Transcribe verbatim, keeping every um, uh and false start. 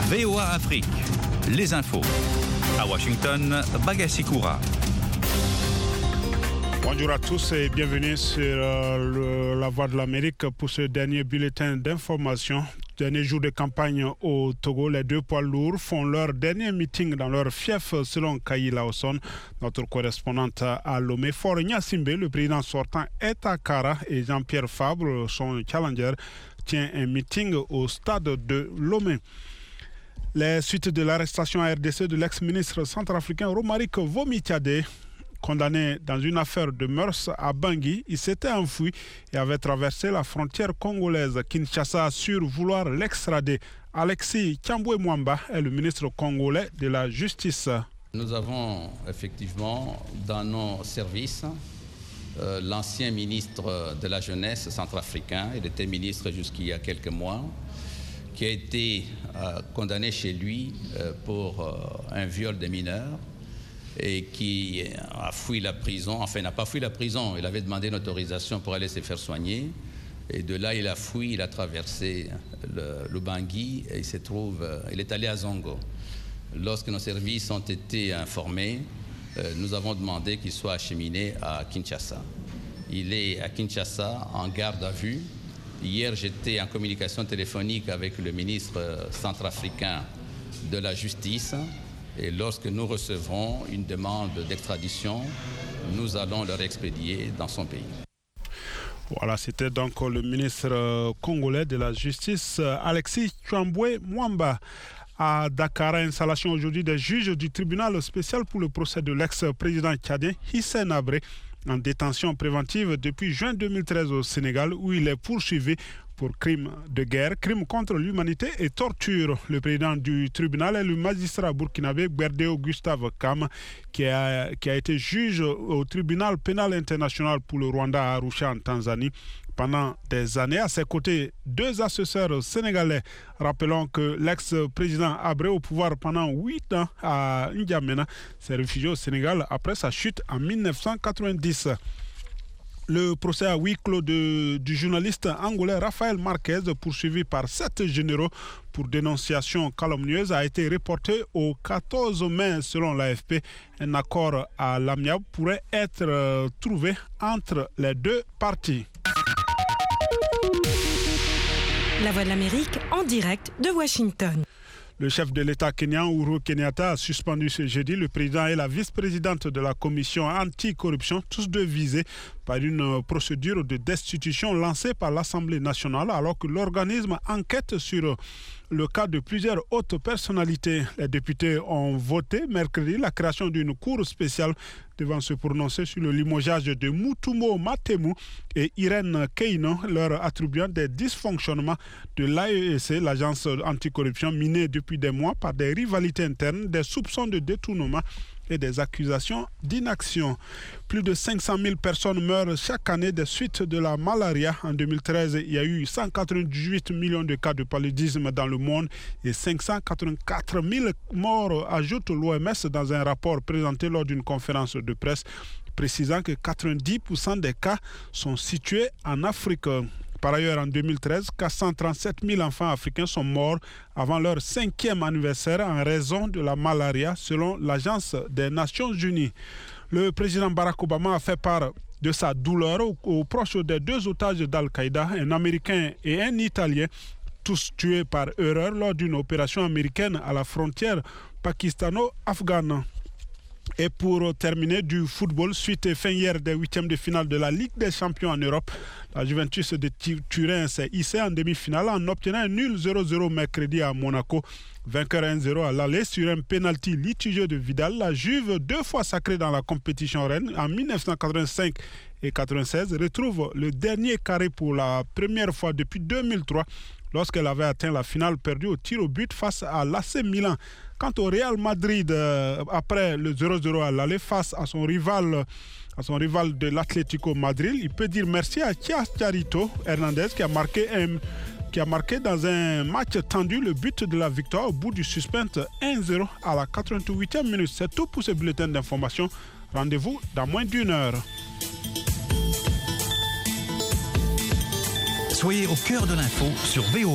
V O A Afrique, les infos. À Washington, Bagassi Koura. Bonjour à tous et bienvenue sur euh, le, la Voix de l'Amérique pour ce dernier bulletin d'information. Dernier jour de campagne au Togo, les deux poids lourds font leur dernier meeting dans leur fief selon Kayi Lawson. Notre correspondante à Lomé, Faure Gnassingbé, le président sortant, est à Kara et Jean-Pierre Fabre, son challenger, tient un meeting au stade de Lomé. Les suites de l'arrestation à R D C de l'ex-ministre centrafricain Romaric Vomitiade, condamné dans une affaire de mœurs à Bangui, il s'était enfui et avait traversé la frontière congolaise. Kinshasa assure vouloir l'extrader. Alexis Thambwe-Mwamba est le ministre congolais de la Justice. Nous avons effectivement dans nos services euh, l'ancien ministre de la Jeunesse centrafricain, il était ministre jusqu'il y a quelques mois, qui a été euh, condamné chez lui euh, pour euh, un viol de mineurs et qui a fui la prison, enfin il n'a pas fui la prison, il avait demandé une autorisation pour aller se faire soigner et de là il a fui, il a traversé le, le Bangui et il se trouve, il est allé à Zongo. Lorsque nos services ont été informés, euh, nous avons demandé qu'il soit acheminé à Kinshasa. Il est à Kinshasa en garde à vue. Hier j'étais en communication téléphonique avec le ministre centrafricain de la Justice. Et lorsque nous recevrons une demande d'extradition, nous allons leur expédier dans son pays. Voilà, c'était donc le ministre congolais de la Justice, Alexis Thambwe-Mwamba. À Dakar, installation aujourd'hui des juges du tribunal spécial pour le procès de l'ex-président tchadien Hissène Habré, en détention préventive depuis juin deux mille treize au Sénégal, où il est poursuivi pour crimes de guerre, crimes contre l'humanité et torture. Le président du tribunal est le magistrat burkinabé Berdeo Gustave Kam, qui a, qui a été juge au tribunal pénal international pour le Rwanda à Arusha en Tanzanie pendant des années. À ses côtés, deux assesseurs sénégalais. Rappelons que l'ex-président Habré, au pouvoir pendant huit ans à N'Djamena, s'est réfugié au Sénégal après sa chute en mille neuf cent quatre-vingt-dix. Le procès à huis clos de, du journaliste angolais Rafael Marquez, poursuivi par sept généraux pour dénonciation calomnieuse, a été reporté au quatorze mai selon l'A F P. Un accord à l'amiable pourrait être euh, trouvé entre les deux parties. La Voix de l'Amérique en direct de Washington. Le chef de l'État kenyan, Uhuru Kenyatta, a suspendu ce jeudi le président et la vice-présidente de la commission anticorruption, tous deux visés par une procédure de destitution lancée par l'Assemblée nationale alors que l'organisme enquête sur le cas de plusieurs hautes personnalités. Les députés ont voté mercredi la création d'une cour spéciale devant se prononcer sur le limogeage de Mutumo Matemu et Irène Keino, leur attribuant des dysfonctionnements de l'A E C, l'agence anticorruption, minée depuis des mois par des rivalités internes, des soupçons de détournement et des accusations d'inaction. Plus de cinq cent mille personnes meurent chaque année des suites de la malaria. En deux mille treize, il y a eu cent quatre-vingt-dix-huit millions de cas de paludisme dans le monde et cinq cent quatre-vingt-quatre mille morts, ajoute l'O M S dans un rapport présenté lors d'une conférence de presse, précisant que quatre-vingt-dix pour cent des cas sont situés en Afrique. Par ailleurs, en deux mille treize, quatre cent trente-sept mille enfants africains sont morts avant leur cinquième anniversaire en raison de la malaria, selon l'Agence des Nations Unies. Le président Barack Obama a fait part de sa douleur aux, aux proches des deux otages d'Al-Qaïda, un Américain et un Italien, tous tués par erreur lors d'une opération américaine à la frontière pakistano-afghane. Et pour terminer, du football, suite et fin hier des huitièmes de finale de la Ligue des champions en Europe, la Juventus de Turin s'est hissée en demi-finale en obtenant un nul zéro zéro mercredi à Monaco. Vainqueur un zéro à l'aller sur un pénalty litigieux de Vidal, la Juve, deux fois sacrée dans la compétition reine en mille neuf cent quatre-vingt-cinq et quatre-vingt-seize, retrouve le dernier carré pour la première fois depuis deux mille trois, lorsqu'elle avait atteint la finale perdue au tir au but face à l'A C Milan. Quant au Real Madrid, euh, après le zéro zéro à l'aller face à son rival, à son rival de l'Atlético Madrid, il peut dire merci à Chicharito Hernandez qui a marqué un, qui a marqué dans un match tendu le but de la victoire au bout du suspense un zéro à la quatre-vingt-huitième minute. C'est tout pour ce bulletin d'information. Rendez-vous dans moins d'une heure. Soyez au cœur de l'info sur V O A.